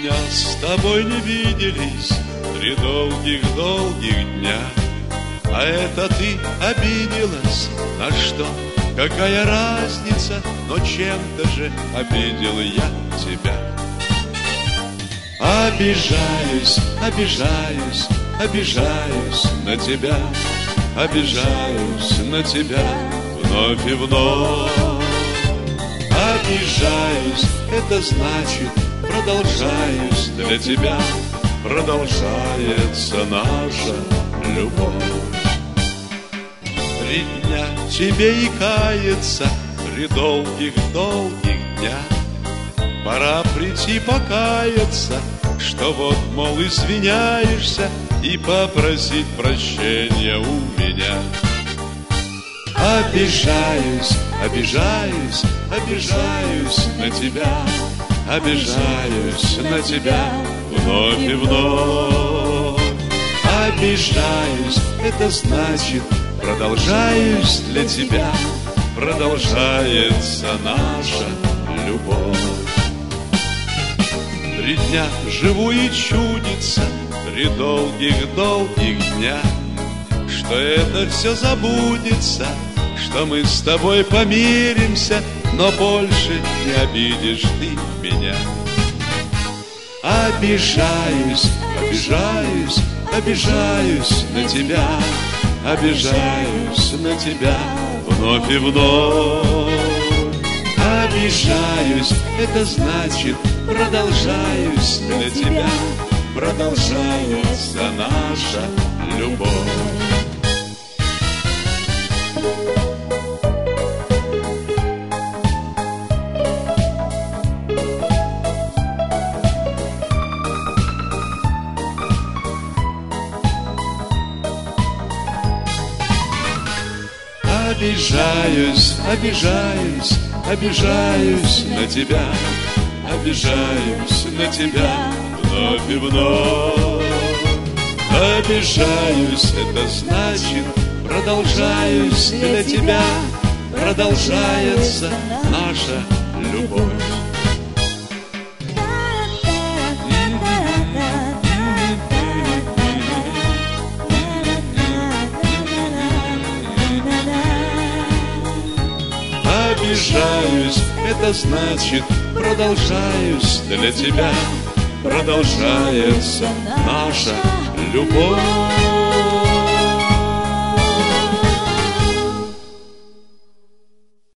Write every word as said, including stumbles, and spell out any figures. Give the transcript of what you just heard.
дня с тобой не виделись, три долгих-долгих дня. А это ты обиделась, на что? Какая разница, но чем-то же обидел я тебя. Обижаюсь, обижаюсь, обижаюсь на тебя, обижаюсь на тебя вновь и вновь. Обижаюсь, это значит продолжаюсь для тебя, продолжается наша любовь. Три дня тебе и каяться, три долгих-долгих дня. Пора прийти покаяться, что вот, мол, извиняешься, и попросить прощения у меня. Обижаюсь, обижаюсь, обижаюсь на тебя, обижаюсь на тебя вновь и вновь. Обижаюсь, это значит продолжаюсь для тебя, продолжается наша любовь. Три дня живу и чудится, три долгих-долгих дня, что это все забудется, что мы с тобой помиримся, но больше не обидишь ты меня. Обижаюсь, обижаюсь, обижаюсь на тебя, обижаюсь на тебя вновь и вновь. Обижаюсь, это значит продолжаюсь для тебя, продолжается наша любовь. Обижаюсь, обижаюсь, обижаюсь на тебя, обижаюсь на тебя вновь и вновь. Обижаюсь, это значит продолжаюсь для тебя, продолжается наша любовь. Обижаюсь, это значит продолжаюсь для тебя, продолжается наша любовь.